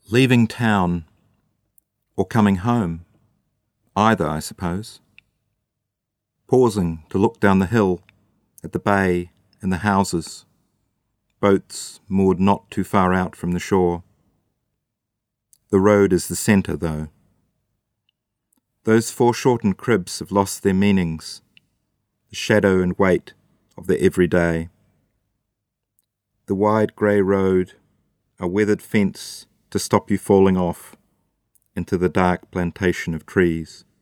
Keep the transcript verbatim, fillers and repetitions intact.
Leaving town or coming home, either, I suppose. Pausing to look down the hill at the bay and the houses, boats moored not too far out from the shore. The road is the centre, though. Those foreshortened cribs have lost their meanings, the shadow and weight of the everyday. The wide grey road, a weathered fence to stop you falling off into the dark plantation of trees.